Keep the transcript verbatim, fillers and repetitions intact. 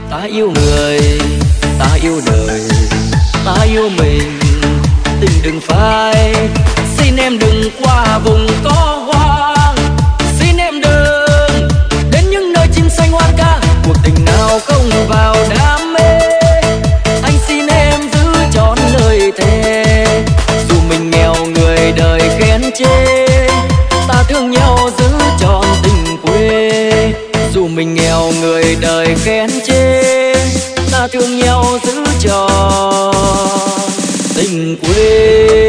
Ta yêu người, ta yêu đời, ta yêu mình, tình đừng phai. Xin em đừng qua vùng có hoang, xin em đừng đến những nơi chim xanh hoan ca. Cuộc tình nào không vào đam mê, anh xin em giữ trọn lời thề. Dù mình nghèo người đời khen chê, ta thương nhau giữ trọn tình quê. Dù mình nghèo người đời khen chê, ta thương nhau giữ trọn tình quê.